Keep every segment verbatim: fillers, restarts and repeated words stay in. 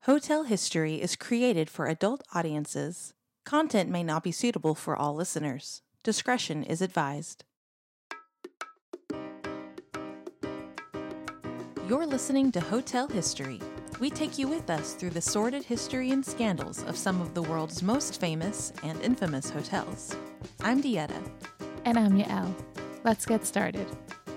Hotel History is created for adult audiences. Content may not be suitable for all listeners. Discretion is advised. You're listening to Hotel History. We take you with us through the sordid history and scandals of some of the world's most famous and infamous hotels. I'm Dieta. And I'm Yael. Let's get started.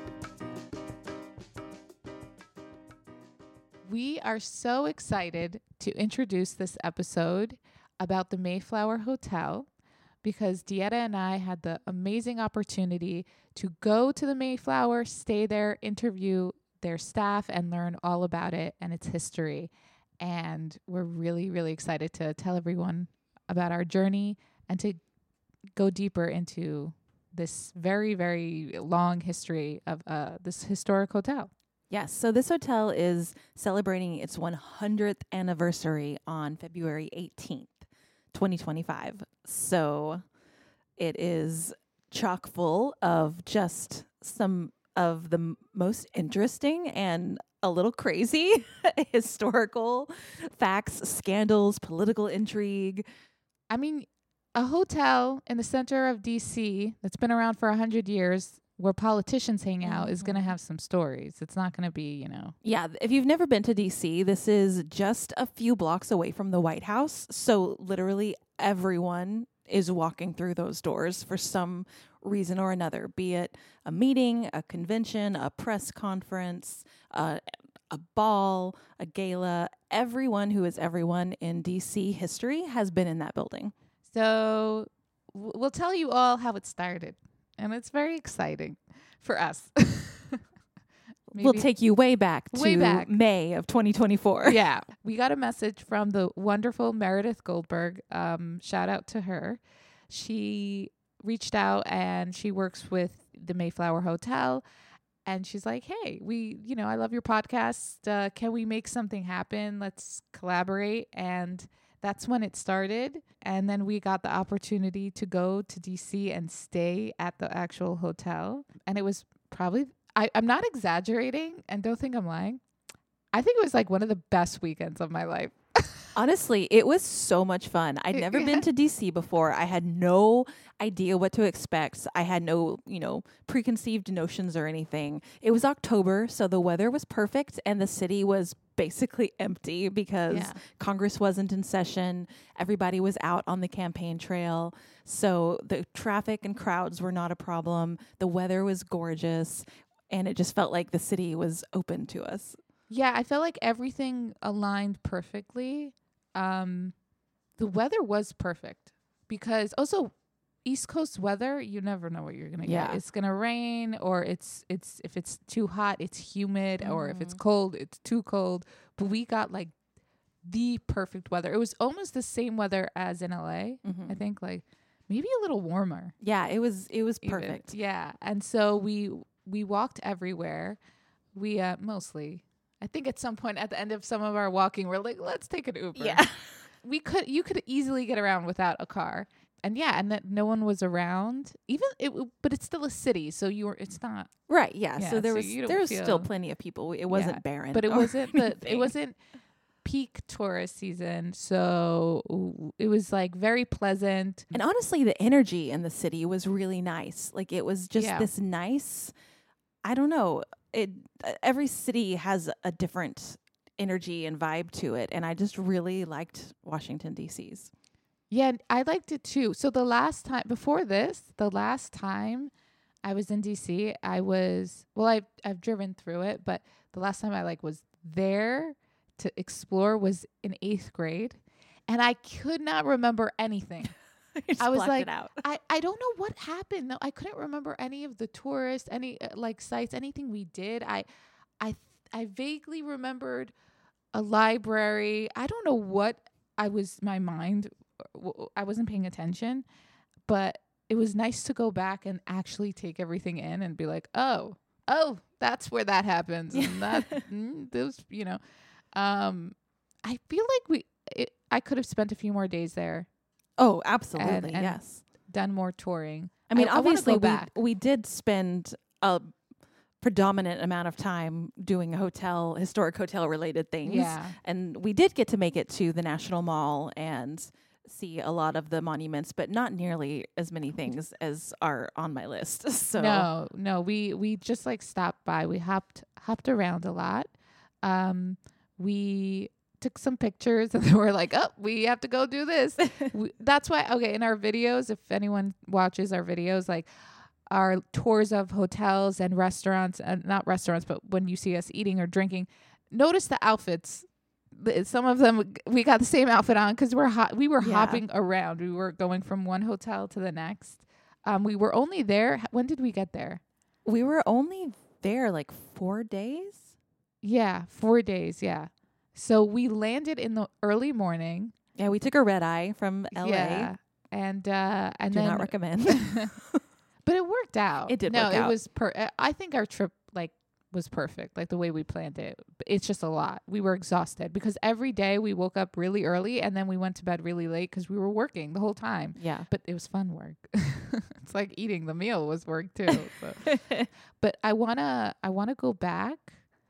We are so excited to introduce this episode about the Mayflower Hotel because Dieta and I had the amazing opportunity to go to the Mayflower, stay there, interview their staff, and learn all about it and its history. And we're really, really excited to tell everyone about our journey and to go deeper into this very, very long history of uh, this historic hotel. Yes, so this hotel is celebrating its one hundredth anniversary on February eighteenth, twenty twenty-five. So it is chock full of just some of the m- most interesting and a little crazy historical facts, scandals, political intrigue. I mean, a hotel in the center of D C that's been around for one hundred years where politicians hang out mm-hmm. is going to have some stories. It's not going to be, you know. Yeah, if you've never been to D C, this is just a few blocks away from the White House. So literally everyone is walking through those doors for some reason or another, be it a meeting, a convention, a press conference, uh, a ball, a gala. Everyone who is everyone in D C history has been in that building. So w- we'll tell you all how it started. And it's very exciting for us. We'll take you way back to way back. May of twenty twenty-four. Yeah. We got a message from the wonderful Meredith Goldberg. Um, shout out to her. She reached out and she works with the Mayflower Hotel. And she's like, hey, we, you know, I love your podcast. Uh, can we make something happen? Let's collaborate. And that's when it started. And then we got the opportunity to go to D C and stay at the actual hotel. And it was probably, I, I'm not exaggerating and don't think I'm lying. I think it was like one of the best weekends of my life. Honestly, it was so much fun. I'd never been to D C before. I had no idea what to expect. I had no, you know, preconceived notions or anything. It was October, so the weather was perfect and the city was basically empty because yeah. Congress wasn't in session. Everybody was out on the campaign trail. So the traffic and crowds were not a problem. The weather was gorgeous, and it just felt like the city was open to us. Yeah, I felt like everything aligned perfectly. Um, the weather was perfect because also East Coast weather, you never know what you're going to yeah. get. It's going to rain, or it's, it's, if it's too hot, it's humid, mm. or if it's cold, it's too cold. But we got like the perfect weather. It was almost the same weather as in L A. Mm-hmm. I think like maybe a little warmer. Yeah, it was, it was perfect. Even. Yeah. And so we, we walked everywhere. We, uh, mostly, I think at some point at the end of some of our walking, we're like, let's take an Uber. Yeah. we could, you could easily get around without a car. And yeah, and that no one was around. Even it, but it's still a city, so you were. It's not right. Yeah. yeah so there so was there was still plenty of people. It wasn't yeah, barren, but it wasn't. But it wasn't peak tourist season, so it was like very pleasant. And honestly, the energy in the city was really nice. Like it was just yeah. this nice. I don't know. It uh, every city has a different energy and vibe to it, and I just really liked Washington D C's. Yeah, I liked it too. So the last time before this, the last time I was in D C, I was well, I've I've driven through it, but the last time I like was there to explore was in eighth grade, and I could not remember anything. I was like, I, I don't know what happened. No, I couldn't remember any of the tourists, any uh, like sites, anything we did. I, I, I vaguely remembered a library. I don't know what I was. My mind, w- I wasn't paying attention, but it was nice to go back and actually take everything in and be like, oh, oh, that's where that happens, and that mm, those, you know, um, I feel like we. It, I could have spent a few more days there. Oh, absolutely. And, and yes. Done more touring. I mean, I, obviously I we, we did spend a predominant amount of time doing hotel, historic hotel related things. Yeah. And we did get to make it to the National Mall and see a lot of the monuments, but not nearly as many things as are on my list. So No, no, we we just like stopped by. We hopped hopped around a lot. Um, we took some pictures and then we're like, oh, we have to go do this. we, that's why. Okay, in our videos, if anyone watches our videos, like our tours of hotels and restaurants, and not restaurants, but when you see us eating or drinking, notice the outfits. The- Some of them we got the same outfit on because we're hot. We were Yeah. hopping around. We were going from one hotel to the next. Um, we were only there. When did we get there? we were only there like four days. Yeah, four days. Yeah. So we landed in the early morning. Yeah, we took a red eye from L A. Yeah, and uh, and Do then not recommend. but it worked out. It did No, work it out. was per. uh, I think our trip like was perfect, like the way we planned it. It's just a lot. We were exhausted because every day we woke up really early and then we went to bed really late because we were working the whole time. Yeah. But it was fun work. It's like eating the meal was work too. So. But I wanna I wanna go back,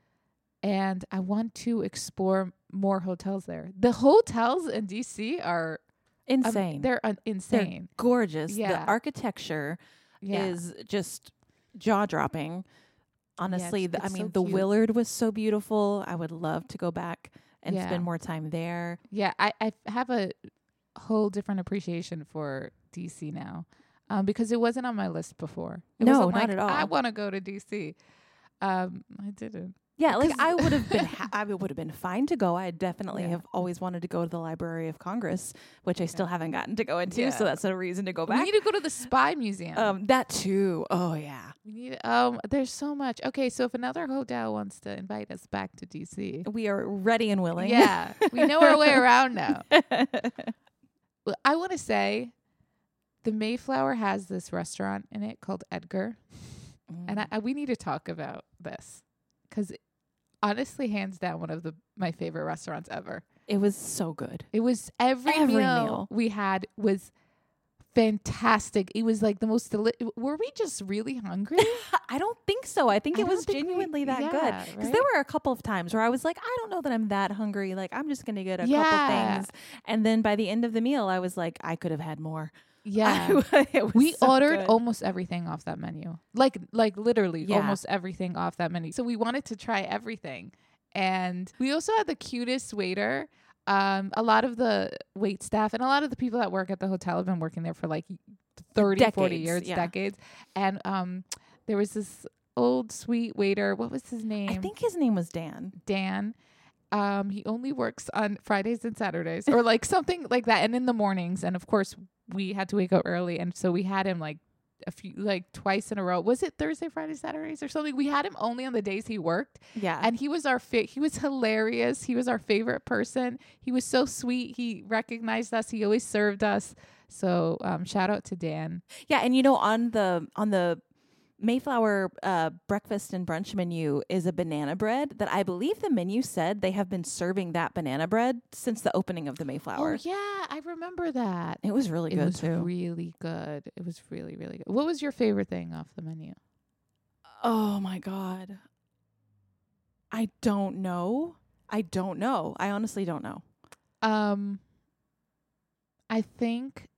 and I want to explore more hotels there. The hotels in D C are um, Insane. they're uh, insane. Gorgeous. Yeah. The architecture Yeah. is just jaw dropping. Honestly, it's- the, I it's so mean, the cute. Willard was so beautiful. I would love to go back and Yeah. spend more time there. Yeah, I, I have a whole different appreciation for D C now, um, because it wasn't on my list before. It No, wasn't not like, at all. I want to go to D C. Um, I didn't. Yeah, like 'Cause- I would have been, ha- I would have been fine to go. I definitely Yeah. have always wanted to go to the Library of Congress, which I still haven't gotten to go into. Yeah. So that's a reason to go We back. need to go to the Spy Museum. Um, that too. Oh yeah, we need. Um, there's so much. Okay, so if another hotel wants to invite us back to D C, we are ready and willing. yeah, we know our way around now. Well, I want to say, the Mayflower has this restaurant in it called Edgar. And I, I, we need to talk about this because honestly, hands down, one of the my favorite restaurants ever. It was so good. It was every, Every meal, meal. we had was fantastic. It was like the most deli- were we just really hungry? I don't think so. I think I it don't was think we- genuinely that yeah, good. Because right? there were a couple of times where I was like, I don't know that I'm that hungry. Like, I'm just going to get a Yeah. couple things. And then by the end of the meal, I was like, I could have had more. Yeah. It was We so ordered good. almost everything off that menu. Like like literally Yeah. almost everything off that menu. So we wanted to try everything. And we also had the cutest waiter. Um, a lot of the wait staff and a lot of the people that work at the hotel have been working there for like thirty, forty Decades, years, yeah. decades. And um, there was this old sweet waiter. What was his name? I think his name was Dan. Dan. Um, he only works on Fridays and Saturdays or like something like that. And in the mornings. And of course, we had to wake up early. And so we had him like a few, like twice in a row. Was it Thursday, Friday, Saturdays or something? We had him only on the days he worked. Yeah. And he was our fa- he was hilarious. He was our favorite person. He was so sweet. He recognized us. He always served us. So um, shout out to Dan. yeah. And you know, on the, on the, Mayflower uh, breakfast and brunch menu is a banana bread that I believe the menu said they have been serving that banana bread since the opening of the Mayflower. Oh yeah, I remember that. It was really It good was too. really good. It was really, really good. What was your favorite thing off the menu? Oh my God. I don't know. I don't know. I honestly don't know. Um, I think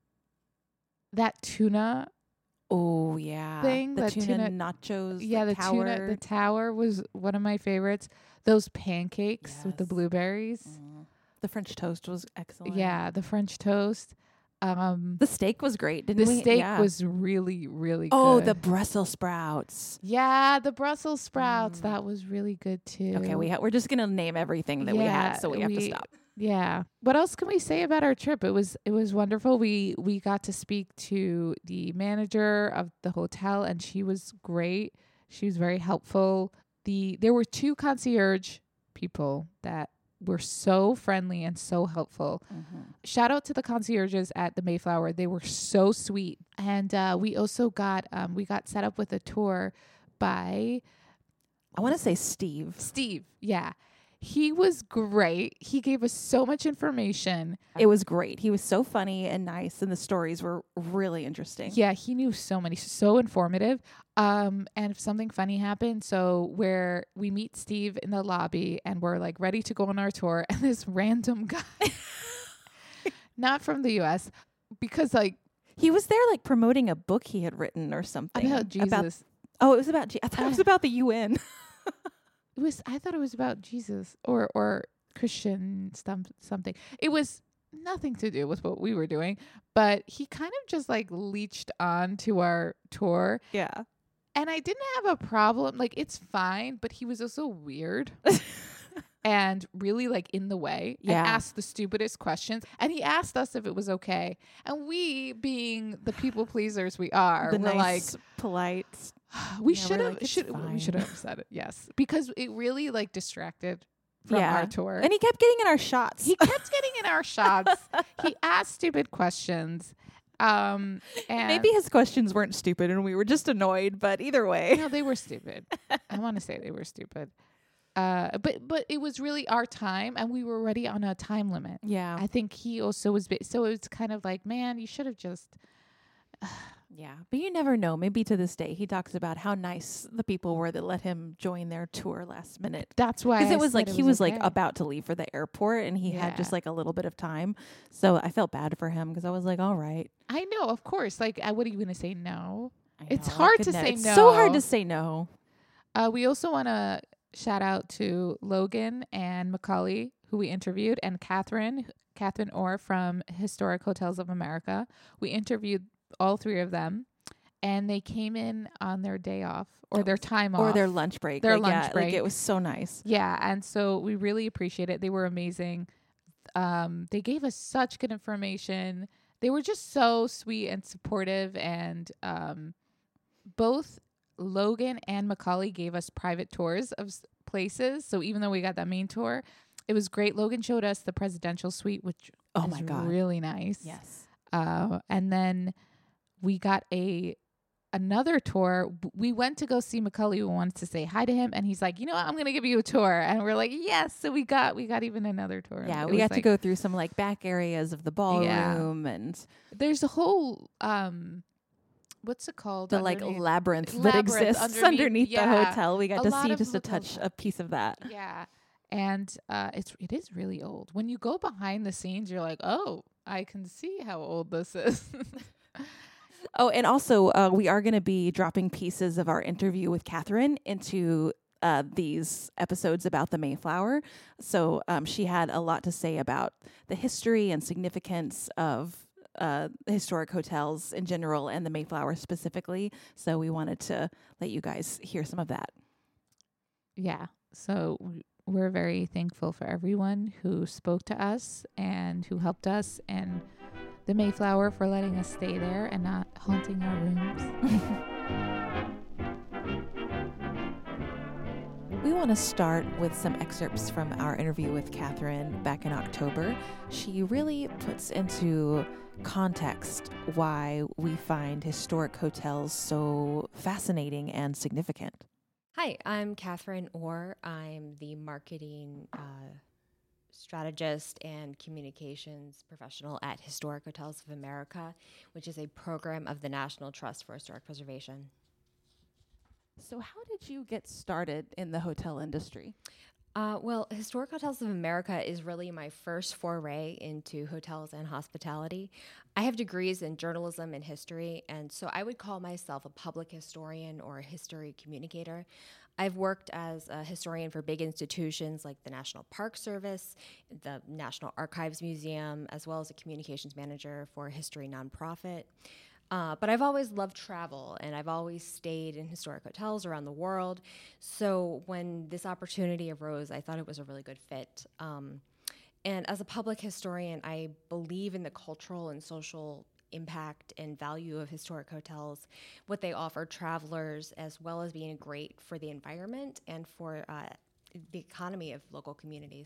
that tuna, Oh yeah. Thing, the the tuna, tuna- nachos. yeah, the, tower. tuna, the tower was one of my favorites. Those pancakes with the Yes. blueberries. Mm. The French toast was excellent. Yeah, the French toast. Um, The steak was great, didn't the we? steak Yeah. was really, really Oh, good. the Brussels sprouts. yeah, the Brussels sprouts. Mm. That was really good too. Okay, we ha- we're just gonna name everything that we Yeah, had, so we have to we- stop. Yeah. What else can we say about our trip? It was it was wonderful. We we got to speak to the manager of the hotel and she was great. She was very helpful. The there were two concierge people that were so friendly and so helpful. Shout out to the concierges at the Mayflower. They were so sweet. And uh, we also got um, we got set up with a tour by I want to say Steve. Steve. Yeah. He was great. He gave us so much information. It was great. He was so funny and nice, and the stories were really interesting. Yeah, he knew so many, so informative. Um, and if something funny happened, so where we meet Steve in the lobby and we're like ready to go on our tour, and this random guy, not from the U S, because like he was there like promoting a book he had written or something about Jesus. About, oh, it was about. Je- I thought it was about the U N. It was. I thought it was about Jesus or or Christian stuff, something. It was nothing to do with what we were doing, but he kind of just like leached on to our tour. Yeah. And I didn't have a problem. Like, it's fine, but he was also weird and really like in the way Yeah. and asked the stupidest questions. And he asked us if it was okay. And we, being the people pleasers we are, The were nice, like, polite. we Yeah, should we're have like, "It's should we fine." should have said it. Yes, because it really like distracted from Yeah. our tour. And he kept getting in our shots. He kept getting in our shots. He asked stupid questions. Um, and Maybe his questions weren't stupid and we were just annoyed, but either way. no, they were stupid. I want to say they were stupid. Uh, but but it was really our time, and we were already on a time limit. Yeah. I think he also was, bi- so it's kind of like, man, you should have just. Yeah. But you never know. Maybe to this day, he talks about how nice the people were that let him join their tour last minute. That's why Because I it was said like he was like okay. about to leave for the airport and he had Yeah. just like a little bit of time. So I felt bad for him because I was like, all right. I know, of course. Like, I, what are you going to say? No. I It's know, I hard could to ne- say it's so hard no. to say no. Uh, we also want to shout out to Logan and Macaulay, who we interviewed, and Catherine, Catherine Orr from Historic Hotels of America. We interviewed all three of them, and they came in on their day off or their time off. Or their lunch break. Their like, lunch yeah, Like break. it was so nice. Yeah, and so we really appreciate it. They were amazing. Um, they gave us such good information. They were just so sweet and supportive, and um, both Logan and Macaulay gave us private tours of s- places. So even though we got that main tour, it was great. Logan showed us the presidential suite, which Oh is my God. really nice. Yes. Uh, and then we got a another tour. W- We went to go see Macaulay. We wanted to say hi to him, and he's like, "You know what? I'm gonna give you a tour." And we're like, "Yes!" So we got we got even another tour. Yeah, It we was got to like- go through some like back areas of the ballroom and There's a whole um, what's it called? the like underneath? labyrinth, that Labyrinth exists underneath, underneath, the yeah. hotel. We got A to lot see of just a hotels touch, have- a piece of that. Yeah, and uh, it's it is really old. When you go behind the scenes, you're like, "Oh, I can see how old this is." Oh, and also uh, we are going to be dropping pieces of our interview with Catherine into uh, these episodes about the Mayflower. So um, she had a lot to say about the history and significance of uh, historic hotels in general and the Mayflower specifically. So we wanted to let you guys hear some of that. Yeah. So w- we're very thankful for everyone who spoke to us and who helped us, and the Mayflower for letting us stay there and not haunting our rooms. We want to start with some excerpts from our interview with Catherine back in October. She really puts into context why we find historic hotels so fascinating and significant. Hi, I'm Catherine Orr. I'm the marketing uh, strategist and communications professional at Historic Hotels of America, which is a program of the National Trust for Historic Preservation. So how did you get started in the hotel industry? Uh, well, Historic Hotels of America is really my first foray into hotels and hospitality. I have degrees in journalism and history, and so I would call myself a public historian or a history communicator. I've worked as a historian for big institutions like the National Park Service, the National Archives Museum, as well as a communications manager for a history nonprofit. Uh, but I've always loved travel, and I've always stayed in historic hotels around the world. So when this opportunity arose, I thought it was a really good fit. Um, and as a public historian, I believe in the cultural and social impact and value of historic hotels, what they offer travelers, as well as being great for the environment and for uh, the economy of local communities.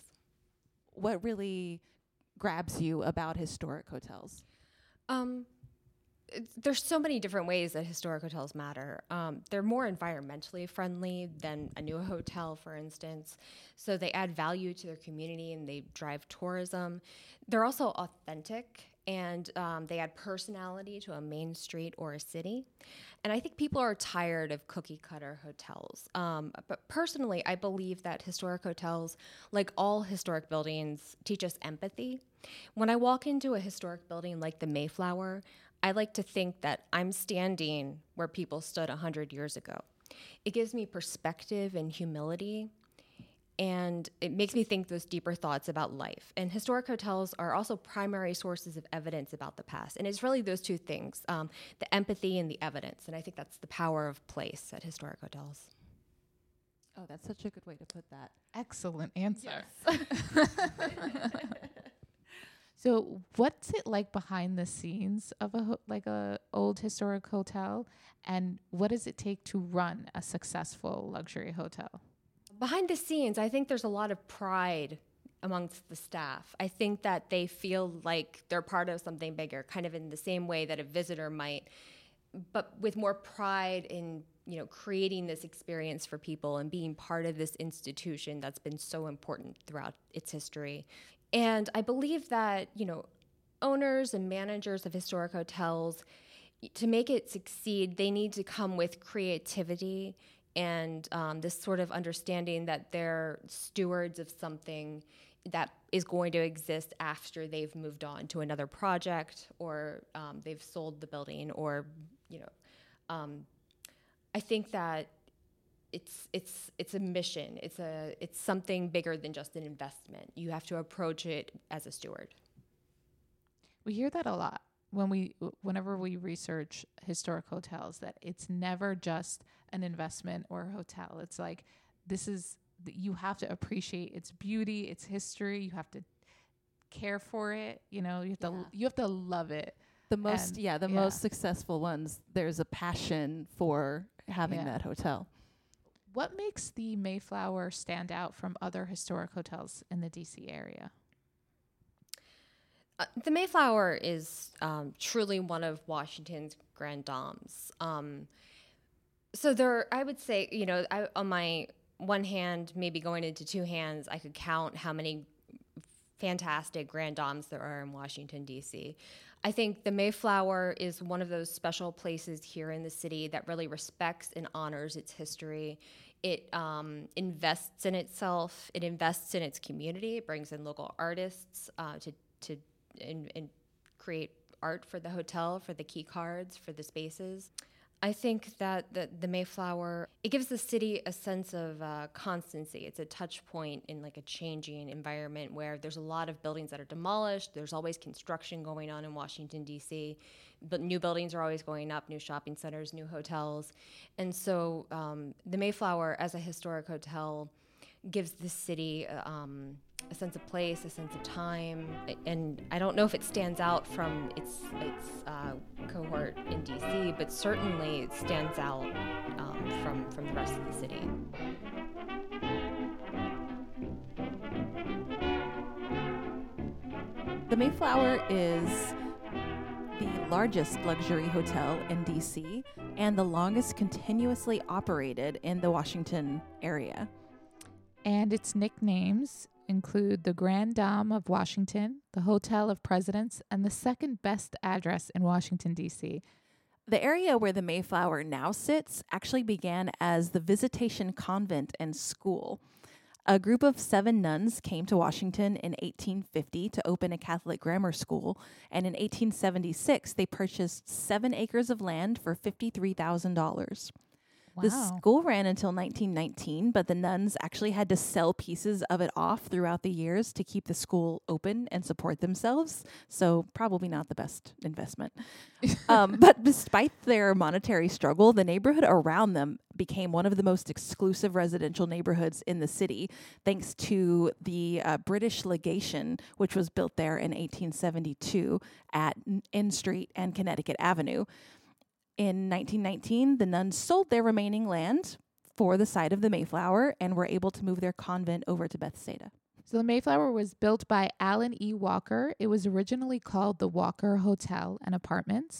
What really grabs you about historic hotels? Um, it's, there's so many different ways that historic hotels matter. Um, they're more environmentally friendly than a new hotel, for instance. So they add value to their community and they drive tourism. They're also authentic, and um, they add personality to a main street or a city. And I think people are tired of cookie cutter hotels. Um, but personally, I believe that historic hotels, like all historic buildings, teach us empathy. When I walk into a historic building like the Mayflower, I like to think that I'm standing where people stood one hundred years ago. It gives me perspective and humility, and it makes me think those deeper thoughts about life. And historic hotels are also primary sources of evidence about the past. And it's really those two things, um, the empathy and the evidence. And I think that's the power of place at historic hotels. Oh, that's such a good way to put that. Excellent answer. Yes. So, what's it like behind the scenes of a ho- like a old historic hotel, and what does it take to run a successful luxury hotel? Behind the scenes, I think there's a lot of pride amongst the staff. I think that they feel like they're part of something bigger, kind of in the same way that a visitor might, but with more pride in, you know, creating this experience for people and being part of this institution that's been so important throughout its history. And I believe that, you know, owners and managers of historic hotels, to make it succeed, they need to come with creativity and um, this sort of understanding that they're stewards of something that is going to exist after they've moved on to another project, or um, they've sold the building, or, you know, um, I think that It's it's it's a mission. It's a it's something bigger than just an investment. You have to approach it as a steward. We hear that a lot when we whenever we research historic hotels, that it's never just an investment or a hotel. It's like, this is you have to appreciate its beauty, its history. You have to care for it. You know, you have to Yeah. you have to love it. The most, And, yeah, the yeah. most successful ones, there's a passion for having Yeah. that hotel. What makes the Mayflower stand out from other historic hotels in the D C area? Uh, the Mayflower is um, truly one of Washington's grand dames. Um, so there, I would say, you know, I, on my one hand, maybe going into two hands, I could count how many fantastic grand dames there are in Washington, D C. I think the Mayflower is one of those special places here in the city that really respects and honors its history. It um, invests in itself. It invests in its community. It brings in local artists uh, to to and, and create art for the hotel, for the key cards, for the spaces. I think that the, the Mayflower, it gives the city a sense of uh, constancy. It's a touch point in like a changing environment where there's a lot of buildings that are demolished. There's always construction going on in Washington, D C, but new buildings are always going up, new shopping centers, new hotels. And so um, the Mayflower as a historic hotel gives the city um, a sense of place, a sense of time, and I don't know if it stands out from its its uh, cohort in D C, but certainly it stands out um, from from the rest of the city. The Mayflower is the largest luxury hotel in D C and the longest continuously operated in the Washington area. And its nicknames include the Grand Dame of Washington, the Hotel of Presidents, and the second best address in Washington, D C. The area where the Mayflower now sits actually began as the Visitation Convent and School. A group of seven nuns came to Washington in eighteen fifty to open a Catholic grammar school, and in eighteen seventy-six, they purchased seven acres of land for fifty-three thousand dollars. Wow. The school ran until nineteen nineteen, but the nuns actually had to sell pieces of it off throughout the years to keep the school open and support themselves. So probably not the best investment. um, but despite their monetary struggle, the neighborhood around them became one of the most exclusive residential neighborhoods in the city, thanks to the uh, British legation, which was built there in eighteen seventy-two at N Street and Connecticut Avenue. In nineteen nineteen, the nuns sold their remaining land for the site of the Mayflower and were able to move their convent over to Bethsaida. So the Mayflower was built by Alan E. Walker. It was originally called the Walker Hotel and Apartments.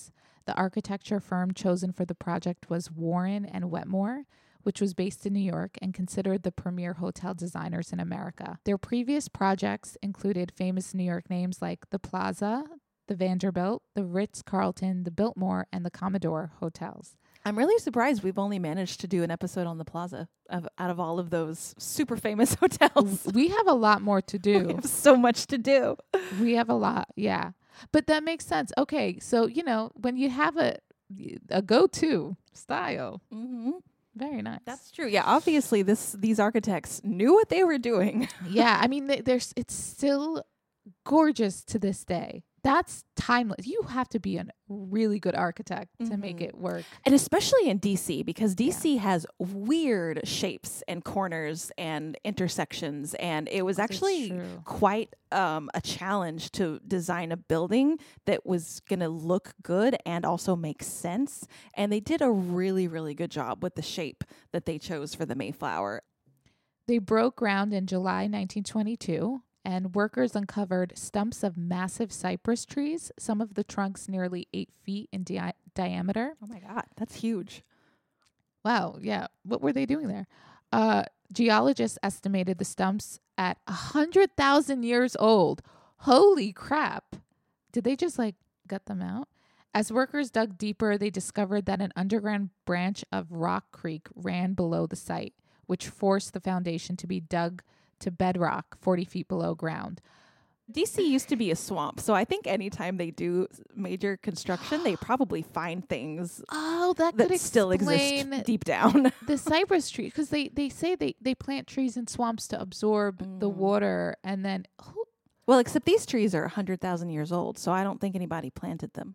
The architecture firm chosen for the project was Warren and Wetmore, which was based in New York and considered the premier hotel designers in America. Their previous projects included famous New York names like the Plaza, the Vanderbilt, the Ritz-Carlton, the Biltmore, and the Commodore hotels. I'm really surprised we've only managed to do an episode on the Plaza of, out of all of those super famous hotels. We have a lot more to do. We have so much to do. We have a lot, yeah. But that makes sense. Okay, so, you know, when you have a a go-to style, Mm-hmm. very nice. That's true. Yeah, obviously this these architects knew what they were doing. Yeah, I mean, th- there's it's still gorgeous to this day. That's timeless. You have to be a really good architect to make Mhm. it work. And especially in D C, because D C has weird shapes and corners and intersections. And it was This is actually true. quite um, a challenge to design a building that was going to look good and also make sense. And they did a really, really good job with the shape that they chose for the Mayflower. They broke ground in July nineteen twenty-two, and workers uncovered stumps of massive cypress trees, some of the trunks nearly eight feet in di- diameter. Oh my God, that's huge. Wow, yeah. What were they doing there? Uh, geologists estimated the stumps at one hundred thousand years old. Holy crap. Did they just like gut them out? As workers dug deeper, they discovered that an underground branch of Rock Creek ran below the site, which forced the foundation to be dug to bedrock forty feet below ground. D C used to be a swamp, so I think anytime they do major construction, they probably find things Oh, that, that could still explain exist deep down. the cypress tree, because they, they say they, they plant trees in swamps to absorb the Mm. water, and then who, Well, except these trees are one hundred thousand years old, so I don't think anybody planted them.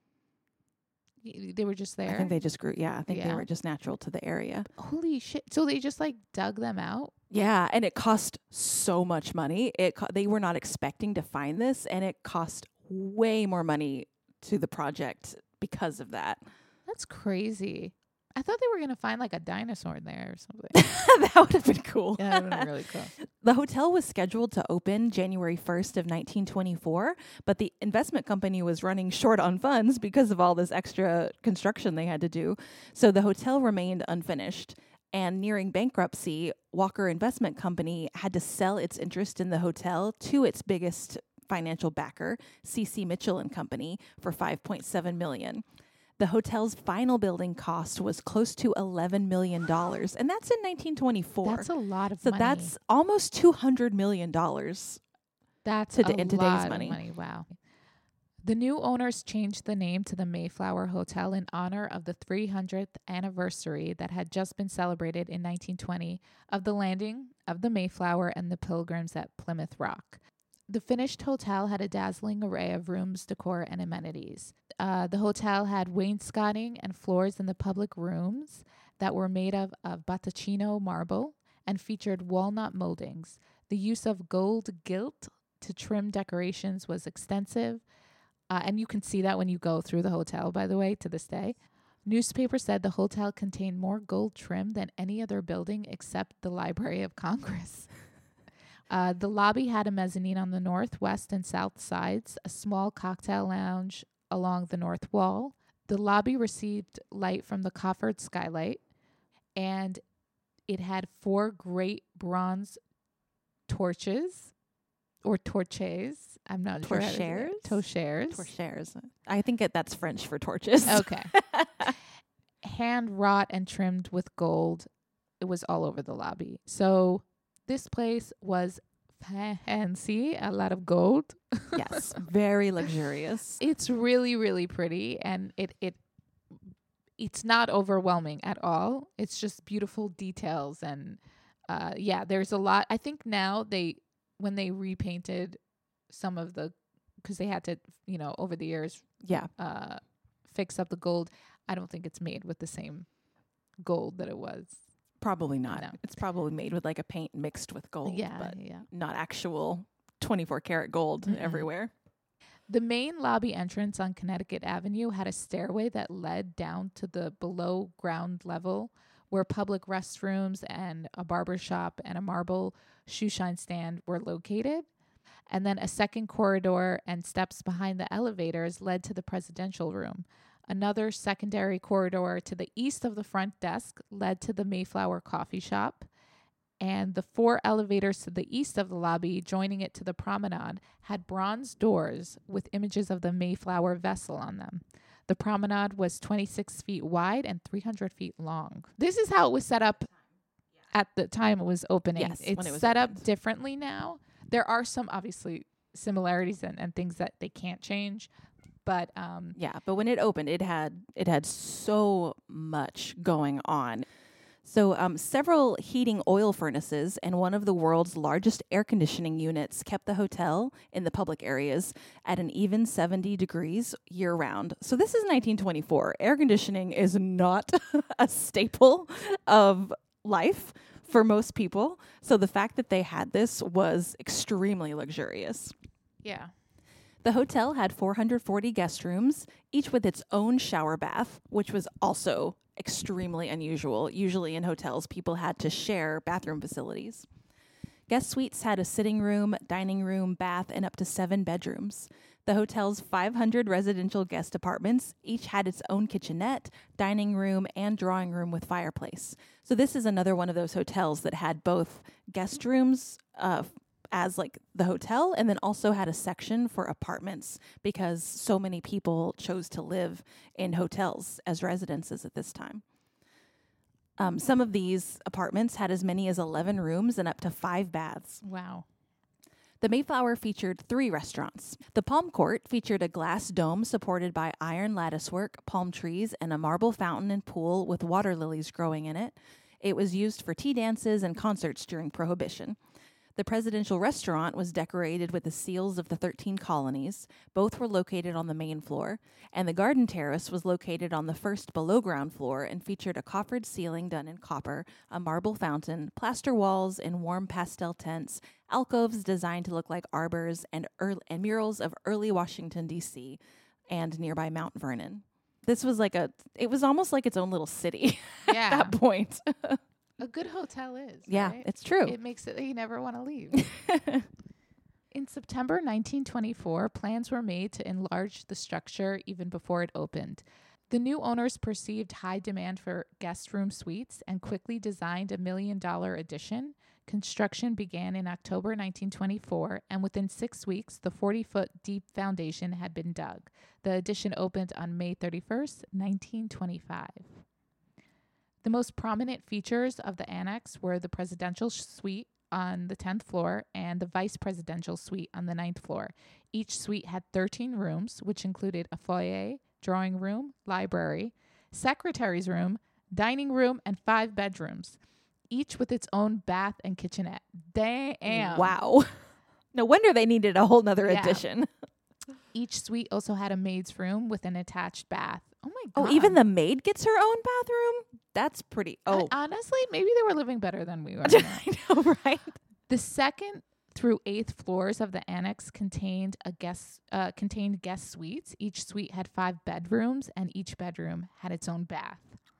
y- they were just there. I think they just grew. Yeah, I think they Yeah. were just natural to the area. Holy shit! So they just like dug them out. Yeah, and it cost so much money. It co- they were not expecting to find this, and it cost way more money to the project because of that. That's crazy. I thought they were gonna find like a dinosaur in there or something. That would have been cool. Yeah, that would have been really cool. The hotel was scheduled to open January first of nineteen twenty-four, but the investment company was running short on funds because of all this extra construction they had to do. So the hotel remained unfinished. And nearing bankruptcy, Walker Investment Company had to sell its interest in the hotel to its biggest financial backer, C C Mitchell and Company, for five point seven million dollars. The hotel's final building cost was close to eleven million dollars, and that's in nineteen twenty-four. That's a lot of So money. that's almost two hundred million dollars. That's to a d- in today's lot money. of money. Wow. The new owners changed the name to the Mayflower Hotel in honor of the three hundredth anniversary that had just been celebrated in nineteen twenty of the landing of the Mayflower and the Pilgrims at Plymouth Rock. The finished hotel had a dazzling array of rooms, decor, and amenities. Uh, the hotel had wainscoting and floors in the public rooms that were made of, of Battacino marble and featured walnut moldings. The use of gold gilt to trim decorations was extensive. Uh, and you can see that when you go through the hotel, by the way, to this day. Newspapers said the hotel contained more gold trim than any other building except the Library of Congress. Uh, the lobby had a mezzanine on the north, west, and south sides, a small cocktail lounge along the north wall. The lobby received light from the coffered skylight, and it had four great bronze torches or torches. I'm not sure. how to say it. Torchères? Torchères. Torchères. I think it, that's French for torches. Okay. Hand wrought and trimmed with gold. It was all over the lobby. So this place was fancy, a lot of gold. Yes, very luxurious. It's really, really pretty, and it it it's not overwhelming at all. It's just beautiful details, and uh, yeah, there's a lot. I think now they when they repainted some of the because they had to, you know, over the years, Yeah. uh, fix up the gold. I don't think it's made with the same gold that it was. Probably not. No. It's probably made with like a paint mixed with gold, yeah, but yeah. not actual twenty-four karat gold Mm-mm. everywhere. The main lobby entrance on Connecticut Avenue had a stairway that led down to the below ground level where public restrooms and a barber shop and a marble shoe shine stand were located. And then a second corridor and steps behind the elevators led to the presidential room. Another secondary corridor to the east of the front desk led to the Mayflower coffee shop. And the four elevators to the east of the lobby, joining it to the promenade, had bronze doors with images of the Mayflower vessel on them. The promenade was twenty-six feet wide and three hundred feet long. This is how it was set up at the time it was opening. Yes, it's when it was set opened. up differently now. There are some, obviously, similarities and, and things that they can't change. But um, Yeah, but when it opened, it had it had so much going on. So um, several heating oil furnaces and one of the world's largest air conditioning units kept the hotel in the public areas at an even seventy degrees year round. So this is nineteen twenty-four. Air conditioning is not a staple of life for most people. So the fact that they had this was extremely luxurious. yeah. The hotel had four hundred forty guest rooms, each with its own shower bath, which was also extremely unusual. Usually in hotels, people had to share bathroom facilities. Guest suites had a sitting room, dining room, bath, and up to seven bedrooms. The hotel's five hundred residential guest apartments each had its own kitchenette, dining room, and drawing room with fireplace. So this is another one of those hotels that had both guest rooms uh, as like the hotel, and then also had a section for apartments because so many people chose to live in hotels as residences at this time. Um, some of these apartments had as many as eleven rooms and up to five baths. Wow. The Mayflower featured three restaurants. The Palm Court featured a glass dome supported by iron latticework, palm trees, and a marble fountain and pool with water lilies growing in it. It was used for tea dances and concerts during Prohibition. The presidential restaurant was decorated with the seals of the thirteen colonies. Both were located on the main floor, and the garden terrace was located on the first below-ground floor and featured a coffered ceiling done in copper, a marble fountain, plaster walls in warm pastel tints, alcoves designed to look like arbors, and, early, and murals of early Washington, D C and nearby Mount Vernon. This was like a, it was almost like its own little city Yeah. at that point. A good hotel is. Yeah, right? it's true. It makes it that you never want to leave. In September nineteen twenty-four, plans were made to enlarge the structure even before it opened. The new owners perceived high demand for guest room suites and quickly designed a million dollar addition. Construction began in October nineteen twenty-four, and within six weeks, the forty foot deep foundation had been dug. The addition opened on May thirty-first, nineteen twenty-five. The most prominent features of the annex were the presidential suite on the tenth floor and the vice presidential suite on the ninth floor. Each suite had thirteen rooms, which included a foyer, drawing room, library, secretary's room, dining room, and five bedrooms, each with its own bath and kitchenette. Damn. Wow. No wonder they needed a whole nother Yeah. addition. Each suite also had a maid's room with an attached bath. Oh my Oh, God. even the maid gets her own bathroom? That's pretty. Oh, I- honestly, maybe they were living better than we were. I know, right? The second through eighth floors of the annex contained a guest uh, contained guest suites. Each suite had five bedrooms, and each bedroom had its own bath.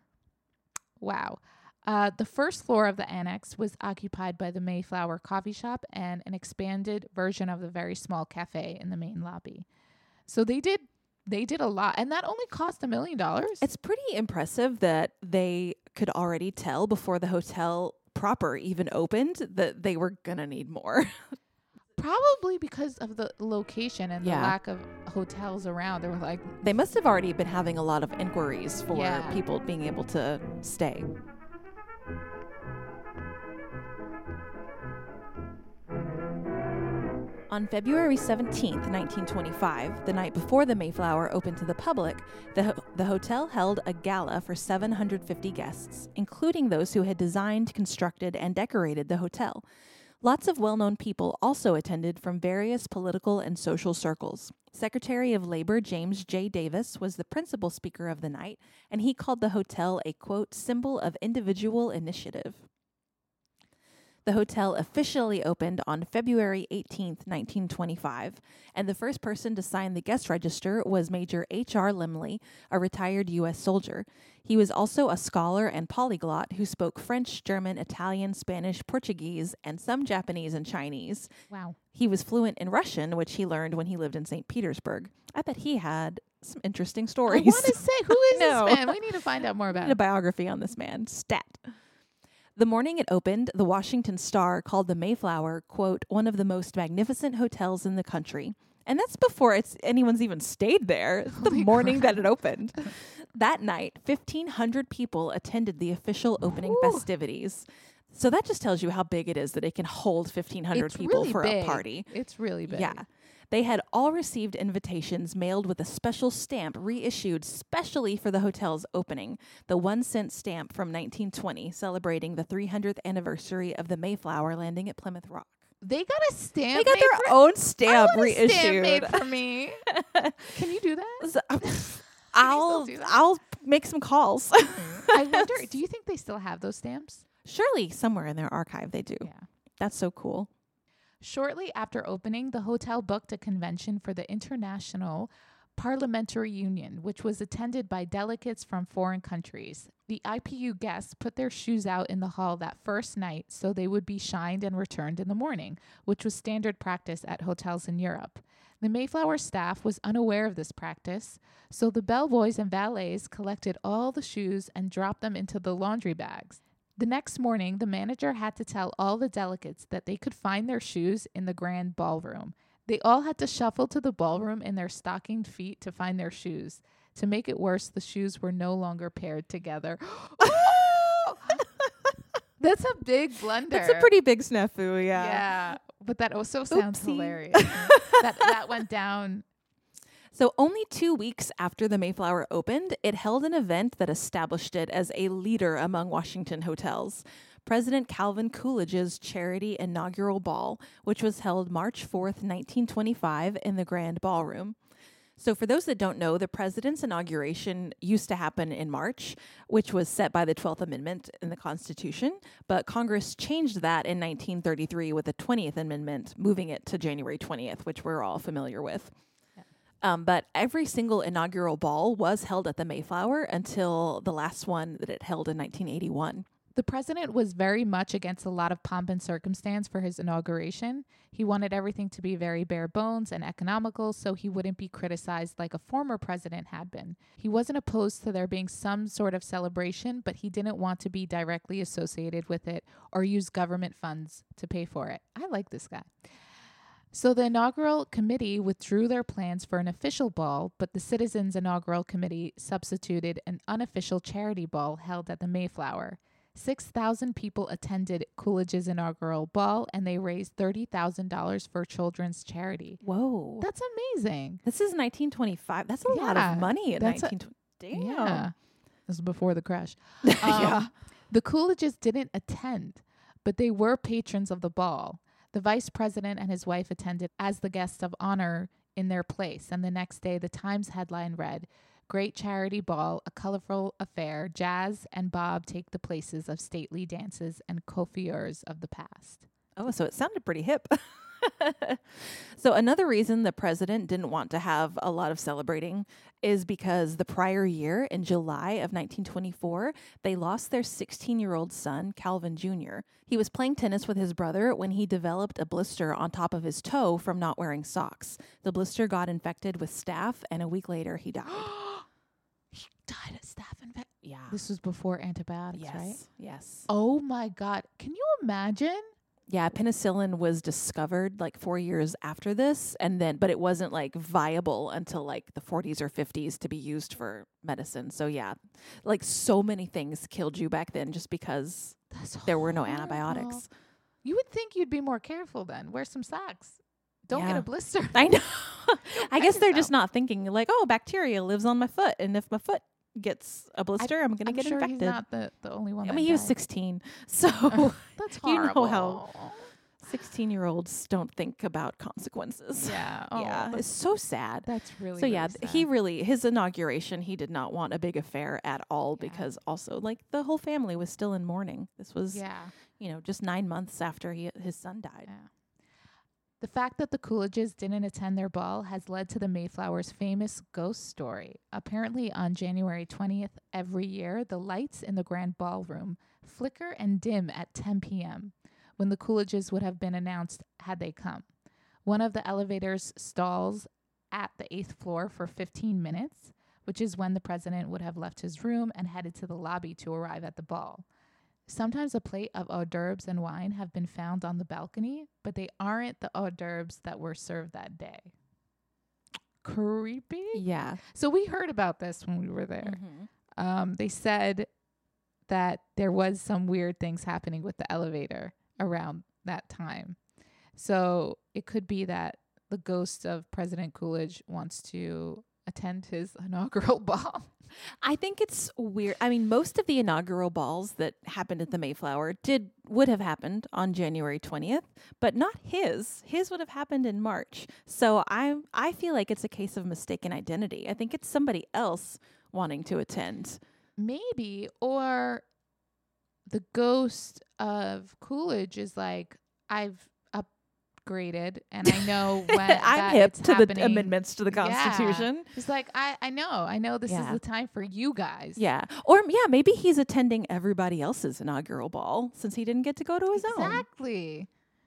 Wow. Uh, the first floor of the annex was occupied by the Mayflower coffee shop and an expanded version of the very small cafe in the main lobby. So they did they did a lot, and that only cost a million dollars. It's pretty impressive that they could already tell before the hotel proper even opened that they were going to need more. Probably because of the location and Yeah. the lack of hotels around. They were like, They must have already been having a lot of inquiries for Yeah. people being able to stay. On February seventeenth, nineteen twenty-five, the night before the Mayflower opened to the public, the, ho- the hotel held a gala for seven hundred fifty guests, including those who had designed, constructed, and decorated the hotel. Lots of well-known people also attended from various political and social circles. Secretary of Labor James J. Davis was the principal speaker of the night, and he called the hotel a, quote, symbol of individual initiative. The hotel officially opened on February eighteenth, nineteen twenty-five, and the first person to sign the guest register was Major H R Limley, a retired U S soldier. He was also a scholar and polyglot who spoke French, German, Italian, Spanish, Portuguese, and some Japanese and Chinese. wow. He was fluent in Russian, which he learned when he lived in Saint Petersburg. I bet he had some interesting I stories. want to say, who is No. this man? We need to find out more I about need a him. biography on this man. Stat. The morning it opened, the Washington Star called the Mayflower, quote, one of the most magnificent hotels in the country. And that's before it's anyone's even stayed there. It's the Holy morning crap. that it opened. That night, fifteen hundred people attended the official opening Ooh. festivities. So that just tells you how big it is that it can hold fifteen hundred It's people really for big. a party. It's really big. Yeah. They had all received invitations mailed with a special stamp reissued specially for the hotel's opening, the one cent stamp from nineteen twenty, celebrating the three hundredth anniversary of the Mayflower landing at Plymouth Rock. They got a stamp. They got made their for- own I stamp want a reissued. stamp made for me. Can you do that? So, I'll do that? I'll make some calls. I wonder, do you think they still have those stamps? Surely somewhere in their archive they do. Yeah. That's so cool. Shortly after opening, the hotel booked a convention for the International Parliamentary Union, which was attended by delegates from foreign countries. The I P U guests put their shoes out in the hall that first night so they would be shined and returned in the morning, which was standard practice at hotels in Europe. The Mayflower staff was unaware of this practice, so the bellboys and valets collected all the shoes and dropped them into the laundry bags. The next morning, the manager had to tell all the delegates that they could find their shoes in the grand ballroom. They all had to shuffle to the ballroom in their stockinged feet to find their shoes. To make it worse, the shoes were no longer paired together. Oh! That's a big blunder. That's a pretty big snafu, yeah. Yeah, but that also sounds Oopsie. hilarious. that that went down. So only two weeks after the Mayflower opened, it held an event that established it as a leader among Washington hotels. President Calvin Coolidge's charity inaugural ball, which was held March fourth, nineteen twenty-five in the Grand Ballroom. So for those that don't know, the president's inauguration used to happen in March, which was set by the twelfth Amendment in the Constitution, but Congress changed that in nineteen thirty-three with the twentieth Amendment, moving it to January twentieth, which we're all familiar with. Um, but every single inaugural ball was held at the Mayflower until the last one that it held in nineteen eighty-one. The president was very much against a lot of pomp and circumstance for his inauguration. He wanted everything to be very bare bones and economical so he wouldn't be criticized like a former president had been. He wasn't opposed to there being some sort of celebration, but he didn't want to be directly associated with it or use government funds to pay for it. I like this guy. So the inaugural committee withdrew their plans for an official ball, but the Citizens Inaugural Committee substituted an unofficial charity ball held at the Mayflower. six thousand people attended Coolidge's inaugural ball, and they raised thirty thousand dollars for children's charity. Whoa. That's amazing. This is nineteen twenty-five. That's a lot Yeah, of money in that's a- nineteen twenty. Damn. Yeah. This was before the crash. Yeah. Um, The Coolidges didn't attend, but they were patrons of the ball. The vice president and his wife attended as the guests of honor in their place, and the next day the Times headline read, "Great charity ball, a colorful affair. Jazz and Bob take the places of stately dances and coiffures of the past." Oh, so it sounded pretty hip. So another reason the president didn't want to have a lot of celebrating is because the prior year, in July of nineteen twenty-four, they lost their sixteen-year-old son, Calvin Junior He was playing tennis with his brother when he developed a blister on top of his toe from not wearing socks. The blister got infected with staph, and a week later he died. He died of staph infection. Yeah. This was before antibiotics, Yes. right? Yes. Oh my God. Can you imagine? Yeah, penicillin was discovered like four years after this, and then, but it wasn't like viable until like the forties or fifties to be used for medicine. So yeah, like so many things killed you back then just because That's there were no horrible. antibiotics. You would think you'd be more careful then. Wear some socks. Don't get Yeah. a blister. I know. I cut guess they're yourself. just not thinking like, oh, bacteria lives on my foot, and if my foot gets a blister, I'm gonna I'm get sure infected. he's not the, the only one. I that mean, he was died. sixteen, so That's you know horrible. how- sixteen-year-olds don't think about consequences. Yeah. yeah, Oh, it's so sad. that's really. So yeah, really th- he sad. really, his inauguration, he did not want a big affair at all Yeah. because also like the whole family was still in mourning. This was, Yeah. you know, just nine months after he his son died. Yeah. The fact that the Coolidges didn't attend their ball has led to the Mayflower's famous ghost story. Apparently, on January twentieth every year, the lights in the grand ballroom flicker and dim at ten p.m. when the Coolidges would have been announced had they come. One of the elevator's stalls at the eighth floor for fifteen minutes, which is when the president would have left his room and headed to the lobby to arrive at the ball. Sometimes a plate of hors d'oeuvres and wine have been found on the balcony, but they aren't the hors d'oeuvres that were served that day. Creepy? Yeah. So we heard about this when we were there. Mm-hmm. Um, they said that there was some weird things happening with the elevator around that time. So it could be that the ghost of President Coolidge wants to attend his inaugural ball. I think it's weird. I mean, most of the inaugural balls that happened at the Mayflower did would have happened on January twentieth, but not his. His would have happened in March. So I I feel like it's a case of mistaken identity. I think it's somebody else wanting to attend. Maybe, or the ghost of Coolidge is like, I've upgraded and I know when I'm that hip it's to happening. the amendments to the Constitution. Yeah. It's like, I, I know, I know this Yeah. is the time for you guys. Yeah. Or yeah, maybe he's attending everybody else's inaugural ball since he didn't get to go to his own. Exactly.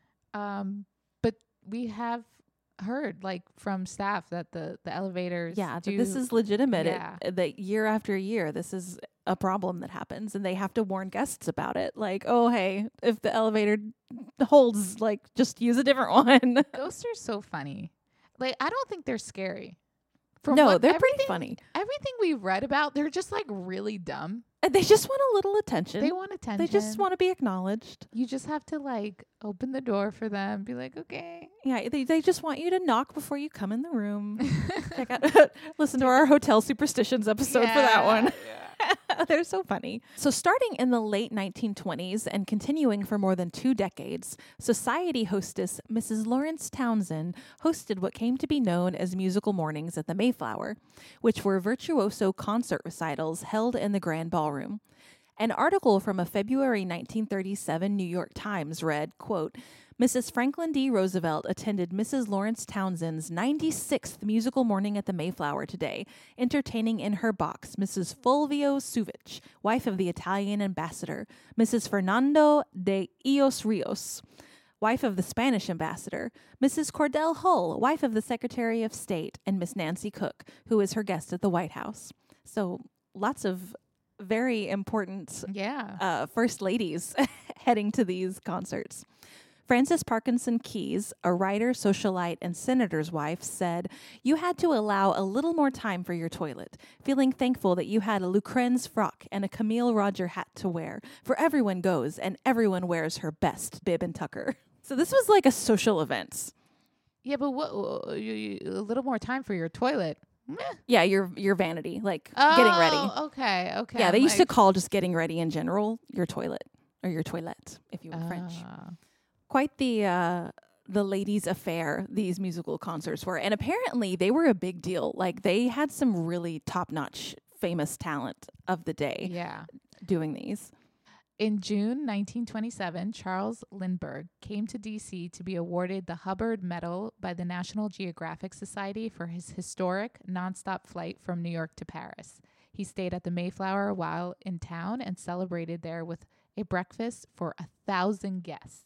Um, but we have heard like from staff that the, the elevators Yeah, that do, this is legitimate. Yeah. It, that year after year, this is a problem that happens, and they have to warn guests about it. Like, oh, hey, if the elevator holds, like, just use a different one. Ghosts are so funny. Like, I don't think they're scary. From no, what- they're pretty everything- funny. Everything we've read about, they're just like really dumb. And they just want a little attention. They want attention. They just want to be acknowledged. You just have to like open the door for them. Be like, okay. Yeah, they they just want you to knock before you come in the room. Check out, listen to our hotel superstitions episode for that one. They're so funny. So starting in the late nineteen twenties and continuing for more than two decades, society hostess Missus Lawrence Townsend hosted what came to be known as musical mornings at the Mayflower, which were virtuoso concert recitals held in the Grand Ballroom. An article from a February nineteen thirty-seven New York Times read, quote, Missus Franklin D. Roosevelt attended Missus Lawrence Townsend's ninety-sixth musical morning at the Mayflower today, entertaining in her box Missus Fulvio Suvich, wife of the Italian ambassador, Missus Fernando de Ios Rios, wife of the Spanish ambassador, Missus Cordell Hull, wife of the Secretary of State, and Miss Nancy Cook, who is her guest at the White House. So lots of very important Yeah. uh, first ladies heading to these concerts. Frances Parkinson Keyes, a writer, socialite, and senator's wife, said, You had to allow a little more time for your toilet, feeling thankful that you had a Lucren's frock and a Camille Roger hat to wear, for everyone goes and everyone wears her best bib and tucker. So this was like a social event. Yeah, but what? uh, You, you, a little more time for your toilet. Meh. Yeah, your your vanity, like getting ready. Oh, okay, okay. Yeah, I'm they used like, to call just getting ready in general your toilet or your toilette, if you were French. ah. Quite the uh, the ladies' affair these musical concerts were, and apparently they were a big deal. Like they had some really top notch, famous talent of the day Yeah. doing these. In June nineteen twenty-seven, Charles Lindbergh came to D C to be awarded the Hubbard Medal by the National Geographic Society for his historic nonstop flight from New York to Paris. He stayed at the Mayflower while in town and celebrated there with a breakfast for a thousand guests.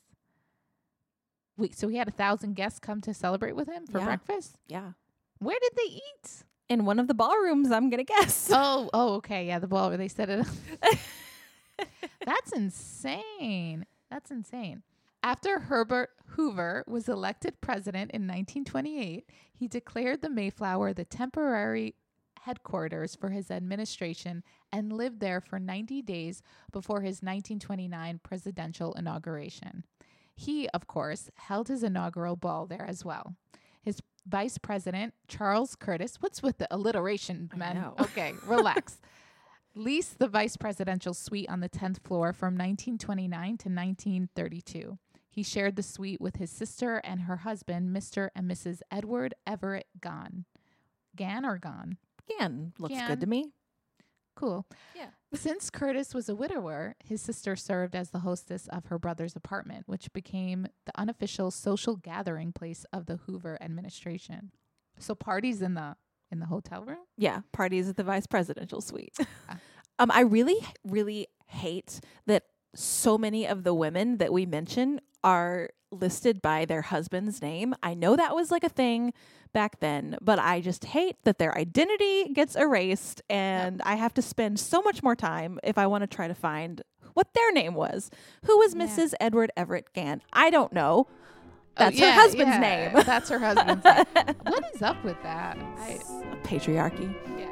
Wait, so he had a thousand guests come to celebrate with him for Yeah. breakfast? Yeah, Where did they eat? in one of the ballrooms, I'm gonna guess. Oh, oh, okay. Yeah, the ball where they set it up. That's insane. That's insane. After Herbert Hoover was elected president in nineteen twenty-eight, he declared the Mayflower the temporary headquarters for his administration and lived there for ninety days before his nineteen twenty-nine presidential inauguration. He, of course, held his inaugural ball there as well. His vice president, Charles Curtis, what's with the alliteration, I man? know. Okay, relax. Leased the vice presidential suite on the tenth floor from nineteen twenty-nine to nineteen thirty-two. He shared the suite with his sister and her husband, Mister and Missus Edward Everett Gahn. Gann or Gahn? Again, looks Can. good to me. Cool. Yeah. Since Curtis was a widower, his sister served as the hostess of her brother's apartment, which became the unofficial social gathering place of the Hoover administration. So parties in the in the hotel room? Yeah, parties at the vice presidential suite. Ah. um, I really, really hate that so many of the women that we mention are listed by their husband's name. I know that was like a thing back then, but I just hate that their identity gets erased and yep. I have to spend so much more time if I want to try to find what their name was. Who was yeah. Missus Edward Everett Gann? I don't know. That's oh, yeah, her husband's yeah. name. That's her husband's name. What is up with that? I, Patriarchy. Yeah.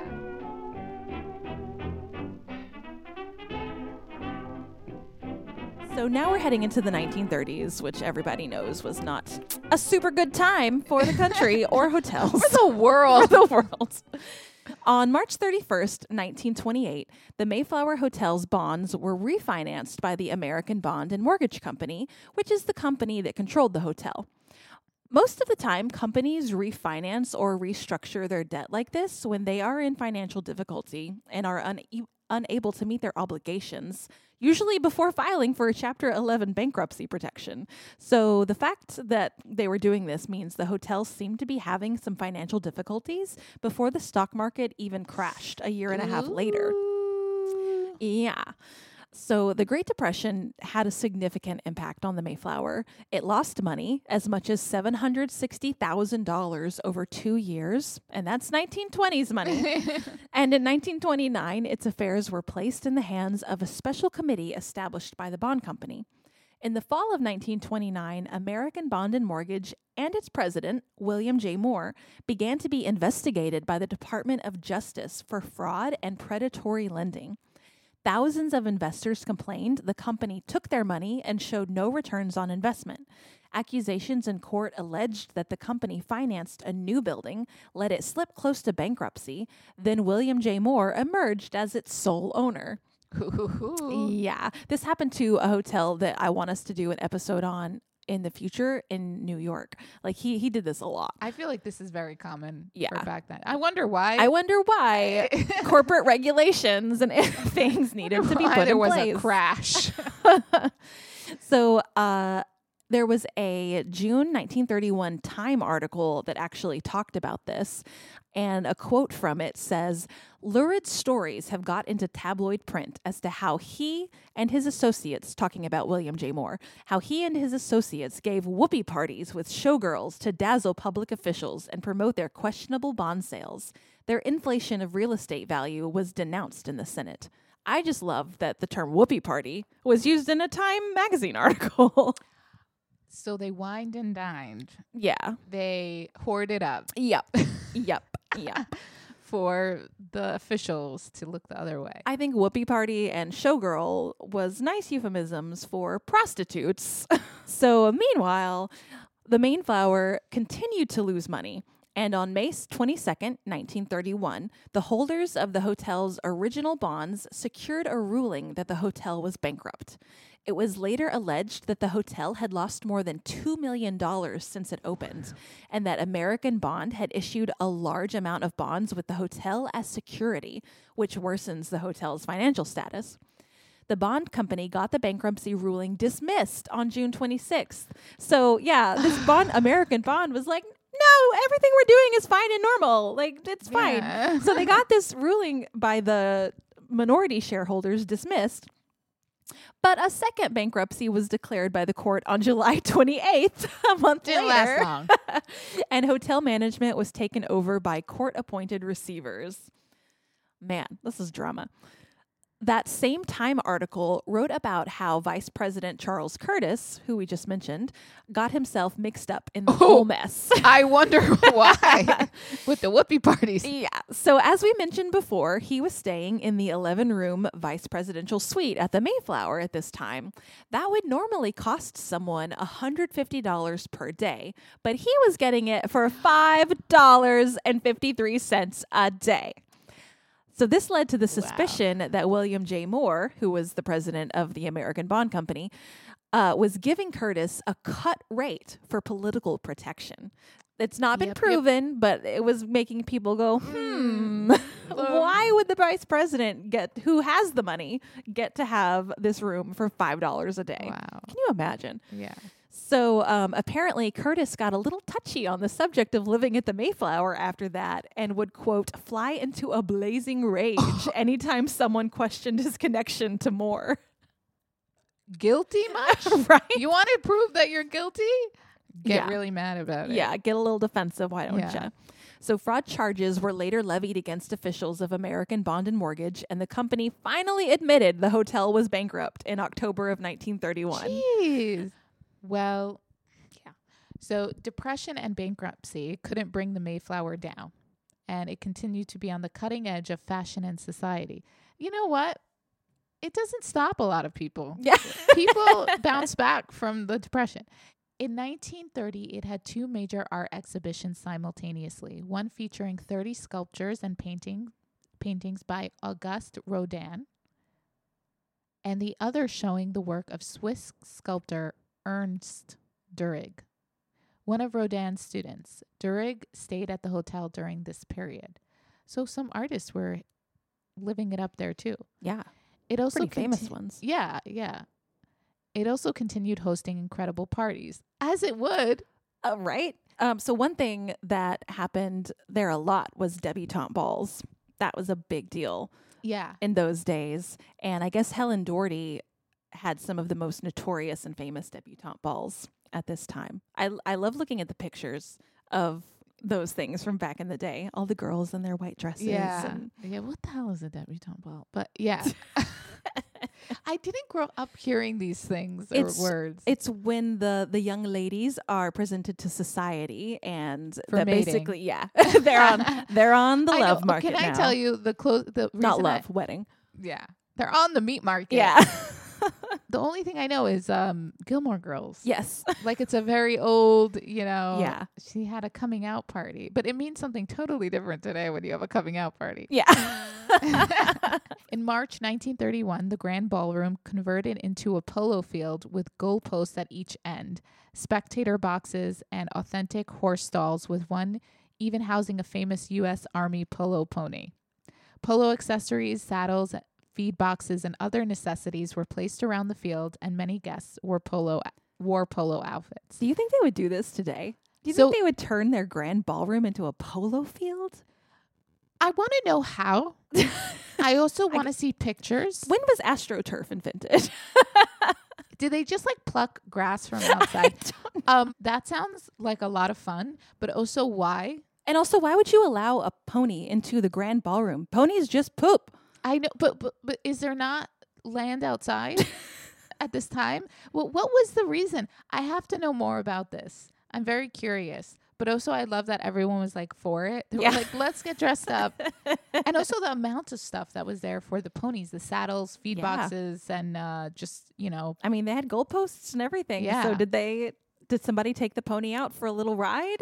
So now we're heading into the nineteen thirties, which everybody knows was not a super good time for the country or hotels. For the world. For the world. On March thirty-first, nineteen twenty-eight, the Mayflower Hotel's bonds were refinanced by the American Bond and Mortgage Company, which is the company that controlled the hotel. Most of the time, companies refinance or restructure their debt like this when they are in financial difficulty and are un- unable to meet their obligations, usually before filing for a Chapter eleven bankruptcy protection. So the fact that they were doing this means the hotel seemed to be having some financial difficulties before the stock market even crashed a year and a half Ooh. later. Yeah. So the Great Depression had a significant impact on the Mayflower. It lost money, as much as seven hundred sixty thousand dollars over two years, and that's nineteen twenties money. And in nineteen twenty-nine, its affairs were placed in the hands of a special committee established by the bond company. In the fall of nineteen twenty-nine, American Bond and Mortgage and its president, William J. Moore, began to be investigated by the Department of Justice for fraud and predatory lending. Thousands of investors complained the company took their money and showed no returns on investment. Accusations in court alleged that the company financed a new building, let it slip close to bankruptcy, then William J. Moore emerged as its sole owner. Yeah, this happened to a hotel that I want us to do an episode on in the future in New York. Like he he did this a lot. I feel like this is very common yeah. for back then. I wonder why. I wonder why corporate regulations and things needed to be put there in was place. A crash. So uh, there was a June nineteen thirty-one Time article that actually talked about this. And a quote from it says, "Lurid stories have got into tabloid print as to how he and his associates," talking about William J. Moore, "how he and his associates gave whoopee parties with showgirls to dazzle public officials and promote their questionable bond sales. Their inflation of real estate value was denounced in the Senate." I just love that the term whoopee party was used in a Time magazine article. So they wined and dined. Yeah. They hoarded up. Yep. Yep. Yeah. For the officials to look the other way. I think whoopee party and showgirl was nice euphemisms for prostitutes. So meanwhile, the Mayflower continued to lose money. And on May twenty-second, nineteen thirty-one, the holders of the hotel's original bonds secured a ruling that the hotel was bankrupt. It was later alleged that the hotel had lost more than two million dollars since it opened, and that American Bond had issued a large amount of bonds with the hotel as security, which worsens the hotel's financial status. The bond company got the bankruptcy ruling dismissed on June twenty-sixth. So, yeah, this bond, American Bond, was like, no, everything we're doing is fine and normal. Like, it's fine. Yeah. So they got this ruling by the minority shareholders dismissed. But a second bankruptcy was declared by the court on July twenty-eighth, a month Didn't later. last long. And hotel management was taken over by court-appointed receivers. Man, this is drama. That same Time article wrote about how Vice President Charles Curtis, who we just mentioned, got himself mixed up in the oh, whole mess. I wonder why. With the whoopee parties. Yeah. So as we mentioned before, he was staying in the eleven-room vice presidential suite at the Mayflower at this time. That would normally cost someone one hundred fifty dollars per day, but he was getting it for five dollars and fifty-three cents a day. So this led to the suspicion wow. that William J. Moore, who was the president of the American Bond Company, uh, was giving Curtis a cut rate for political protection. It's not been yep, proven, yep. but it was making people go, hmm, why would the vice president get, who has the money, get to have this room for five dollars a day? Wow. Can you imagine? Yeah. So um, apparently Curtis got a little touchy on the subject of living at the Mayflower after that and would, quote, fly into a blazing rage anytime someone questioned his connection to Moore. guilty much? Right? You want to prove that you're guilty? Get Yeah. really mad about it. Yeah, get a little defensive, why don't Yeah. you? So fraud charges were later levied against officials of American Bond and Mortgage, and the company finally admitted the hotel was bankrupt in October of nineteen thirty-one. Jeez. Well, yeah. So depression and bankruptcy couldn't bring the Mayflower down, and it continued to be on the cutting edge of fashion and society. You know what? It doesn't stop a lot of people. Yeah. People bounce back from the depression. In nineteen thirty, it had two major art exhibitions simultaneously, one featuring thirty sculptures and painting, paintings by Auguste Rodin, and the other showing the work of Swiss sculptor Ernst Durig, one of Rodin's students. Durig stayed at the hotel during this period. So some artists were living it up there too. Yeah, It also pretty famous conti- ones. Yeah, yeah. It also continued hosting incredible parties, as it would. Uh, right? Um, so one thing that happened there a lot was debutante balls. That was a big deal Yeah. in those days. And I guess Helen Doherty had some of the most notorious and famous debutante balls at this time. I, I love looking at the pictures of those things from back in the day. All the girls in their white dresses. Yeah. And Yeah. What the hell is a debutante ball? But yeah. I didn't grow up hearing these things or It's- words. it's when the, the young ladies are presented to society and For that mating. basically, yeah, they're on they're on the I know. love market Can I now. tell you the close? The Not reason love, I- wedding. yeah. They're on the meat market. Yeah. The only thing I know is um Gilmore Girls. Yes. Like it's a very old, you know. Yeah. She had a coming out party, but it means something totally different today when you have a coming out party. Yeah. In March nineteen thirty-one, the Grand Ballroom converted into a polo field with goalposts at each end, spectator boxes, and authentic horse stalls, with one even housing a famous U S Army polo pony. Polo accessories, saddles, feed boxes, and other necessities were placed around the field, and many guests wore polo wore polo outfits. Do you think they would do this today? Do you So- think they would turn their grand ballroom into a polo field? I want to know how. I also want to see pictures. When was AstroTurf invented? Did they just like pluck grass from outside? Um, that sounds like a lot of fun, but also why? And also, why would you allow a pony into the grand ballroom? Ponies just poop. I know, but but, but is there not land outside at this time? Well, what was the reason? I have to know more about this. I'm very curious. But also, I love that everyone was like for it. They Yeah. were like, let's get dressed up. And also the amount of stuff that was there for the ponies, the saddles, feed Yeah. boxes, and uh, just, you know. I mean, they had goalposts and everything. Yeah. So did they? Did somebody take the pony out for a little ride?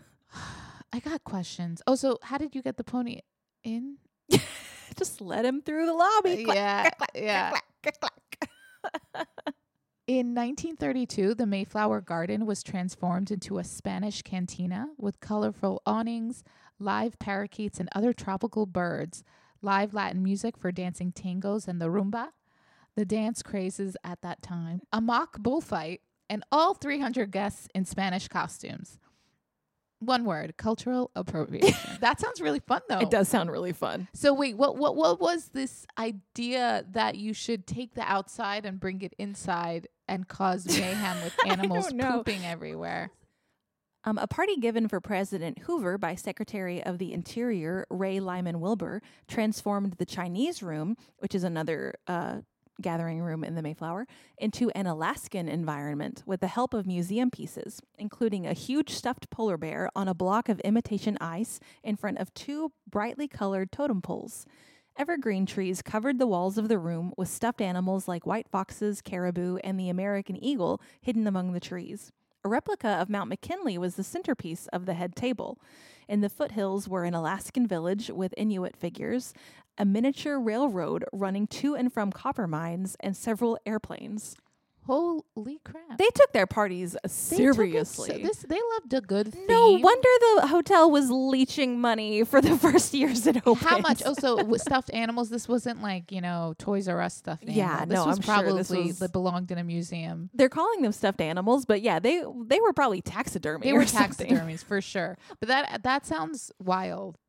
I got questions. Oh, so how did you get the pony in? Just let him through the lobby. Clack, Yeah, clack, clack, yeah. clack, clack, clack. In nineteen thirty-two, the Mayflower Garden was transformed into a Spanish cantina with colorful awnings, live parakeets and other tropical birds, live Latin music for dancing tangos and the rumba, the dance crazes at that time, a mock bullfight, and all three hundred guests in Spanish costumes. One word, cultural appropriation. That sounds really fun, though. It does sound really fun. So wait, what what what was this idea that you should take the outside and bring it inside and cause mayhem with animals don't know. pooping everywhere? Um, a party given for President Hoover by Secretary of the Interior Ray Lyman Wilbur transformed the Chinese Room, which is another uh, gathering room in the Mayflower, into an Alaskan environment with the help of museum pieces, including a huge stuffed polar bear on a block of imitation ice in front of two brightly colored totem poles. Evergreen trees covered the walls of the room with stuffed animals like white foxes, caribou, and the American eagle hidden among the trees. A replica of Mount McKinley was the centerpiece of the head table. In the foothills were an Alaskan village with Inuit figures, a miniature railroad running to and from copper mines, and several airplanes. Holy crap! They took their parties They took it seriously. so- this they loved a good theme. No wonder the hotel was leeching money for the first years it opened. How much? Also, with stuffed animals, this wasn't like, you know, Toys R Us stuffed animal. Yeah, this no, was I'm sure probably this was- that belonged in a museum. They're calling them stuffed animals, but yeah, they they were probably taxidermy. They or were something. taxidermies for sure. But that that sounds wild.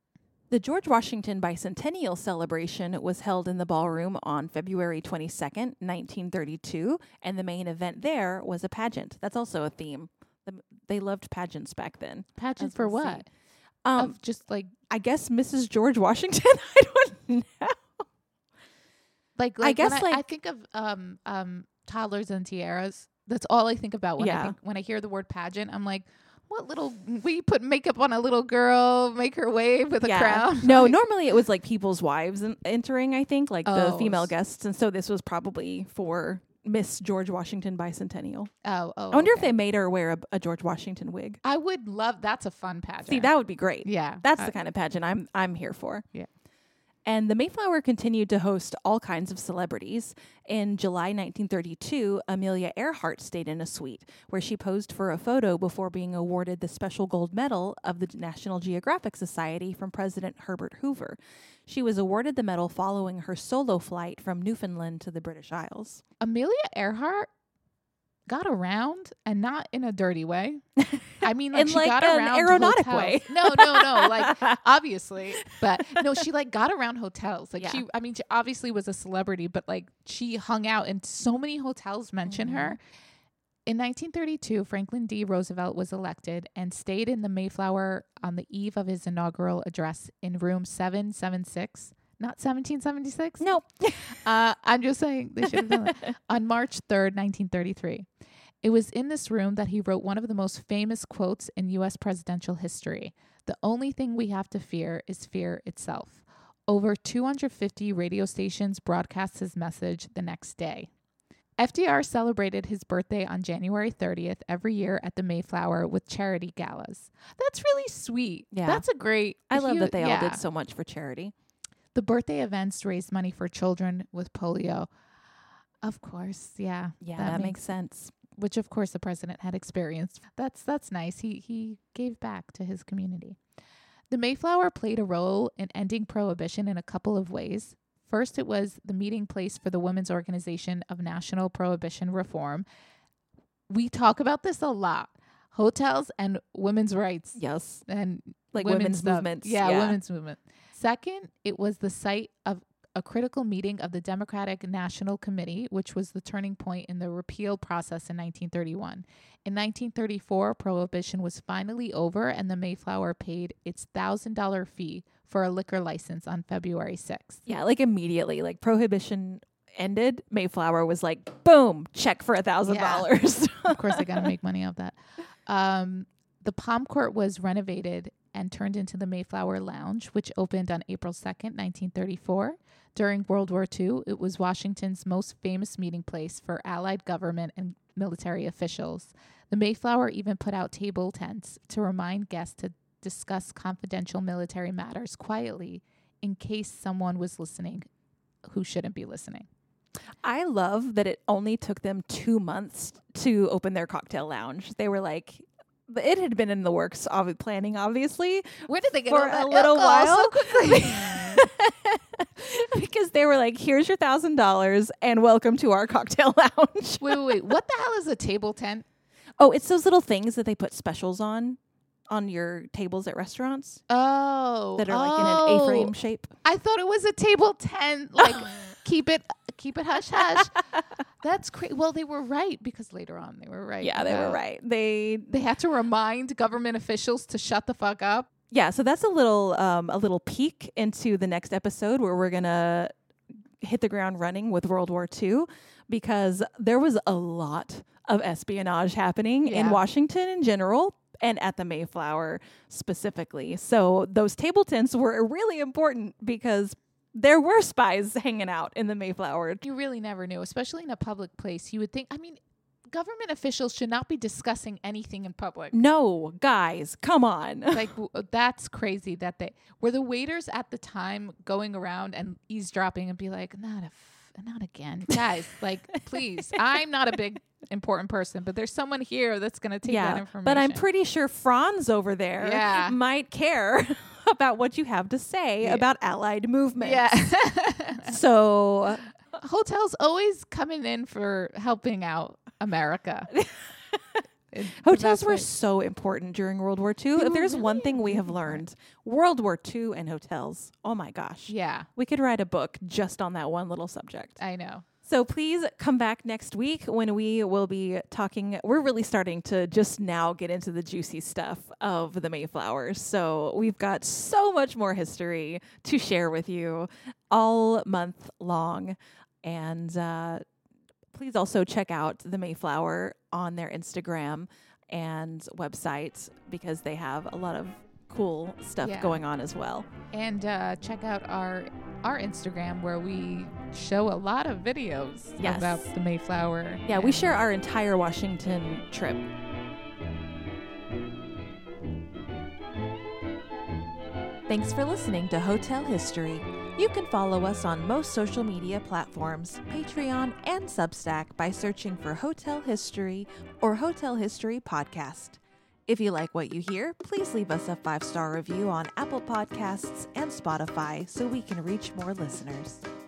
The George Washington Bicentennial celebration was held in the ballroom on February twenty-second, nineteen thirty-two, and the main event there was a pageant. That's also a theme. The, they loved pageants back then. Pageant as for we'll what? see. Um, Of just like I guess Missus George Washington. I don't know. like, I like guess, when I, I like- think of um um toddlers and tiaras. That's all I think about when I Yeah. think when I hear the word pageant. I'm like, what little we put makeup on a little girl, make her wave with a crown. No, Like, normally it was like people's wives en- entering, I think, like the Oh, female s- guests. And so this was probably for Miss George Washington Bicentennial. Oh, oh. I wonder if okay. they made her wear a, a George Washington wig. I would love. That's a fun pageant. See, that would be great. Yeah, That's I- the kind of pageant I'm I'm here for. Yeah. And the Mayflower continued to host all kinds of celebrities. In July nineteen thirty-two, Amelia Earhart stayed in a suite where she posed for a photo before being awarded the Special Gold Medal of the National Geographic Society from President Herbert Hoover. She was awarded the medal following her solo flight from Newfoundland to the British Isles. Amelia Earhart got around, and not in a dirty way. I mean, like In, she like, got an around aeronautic hotels. way. No, no, no. Like obviously, but no, she like got around hotels. Like Yeah. she, I mean, she obviously was a celebrity, but like she hung out, and so many hotels mention Mhm. her. In nineteen thirty-two, Franklin D. Roosevelt was elected and stayed in the Mayflower on the eve of his inaugural address in room seven seventy-six. Not seventeen seventy-six. No. Uh, I'm just saying they should have done that. On March third, nineteen thirty-three. It was in this room that he wrote one of the most famous quotes in U S presidential history. The only thing we have to fear is fear itself. Over two hundred fifty radio stations broadcast his message the next day. F D R celebrated his birthday on January thirtieth every year at the Mayflower with charity galas. That's really sweet. Yeah. That's a great. I love he- that they all yeah. did so much for charity. The birthday events raised money for children with polio. Of course, yeah. Yeah, that, makes sense. Which of course the president had experienced. That's that's nice. He he gave back to his community. The Mayflower played a role in ending prohibition in a couple of ways. First, it was the meeting place for the Women's Organization of National Prohibition Reform. We talk about this a lot. Hotels and women's rights Yes. and Like women's women's stuff. movements. Yeah, Yeah. women's movement. Second, it was the site of a critical meeting of the Democratic National Committee, which was the turning point in the repeal process in nineteen thirty-one. In nineteen thirty-four, prohibition was finally over, and the Mayflower paid its one thousand dollars fee for a liquor license on February sixth. Yeah, like immediately, like prohibition ended, Mayflower was like, boom, check for a thousand dollars. Of course, they got to make money off that. Um, the Palm Court was renovated and turned into the Mayflower Lounge, which opened on April second, nineteen thirty-four. During World War Two, it was Washington's most famous meeting place for Allied government and military officials. The Mayflower even put out table tents to remind guests to discuss confidential military matters quietly in case someone was listening who shouldn't be listening. I love that it only took them two months to open their cocktail lounge. They were like, it had been in the works of planning, obviously, Where did they get for all that a little alcohol while. so quickly? Because they were like, here's your thousand dollars and welcome to our cocktail lounge. Wait, wait, wait. What the hell is a table tent? Oh, it's those little things that they put specials on on your tables at restaurants Oh, that are like oh. in an A-frame shape. I thought it was a table tent. Like keep it, keep it hush hush. That's crazy. Well, they were right because later on they were right. Yeah, they were about- right. They They had to remind government officials to shut the fuck up. yeah, so that's a little um a little peek into the next episode where we're gonna hit the ground running with World War Two, because there was a lot of espionage happening in Yeah. Washington in general and at the Mayflower specifically. So those table tents were really important because there were spies hanging out in the Mayflower. You really never knew, especially in a public place. You would think, I mean, government officials should not be discussing anything in public. No, guys, come on. Like w- that's crazy that they were the waiters at the time going around and eavesdropping and be like, not a f- not again, guys. Like, please, I'm not a big important person, but there's someone here that's gonna take that Yeah, information. but I'm pretty sure Franz over there Yeah. might care about what you have to say Yeah. about Allied movements. yeah. So Hotels always coming in for helping out America. in the Hotels best were way. so important during World War Two. They If were there's one really thing we have important. learned, World War Two and hotels. Oh my gosh. Yeah, We could write a book just on that one little subject. I know. So please come back next week when we will be talking. We're really starting to just now get into the juicy stuff of the Mayflowers. So we've got so much more history to share with you all month long. And uh, please also check out the Mayflower on their Instagram and website because they have a lot of cool stuff Yeah. going on as well. And uh, check out our our Instagram where we show a lot of videos Yes. about the Mayflower. Yeah, we and- share our entire Washington trip. Thanks for listening to Hotel History. You can follow us on most social media platforms, Patreon, and Substack by searching for Hotel History or Hotel History Podcast. If you like what you hear, please leave us a five-star review on Apple Podcasts and Spotify so we can reach more listeners.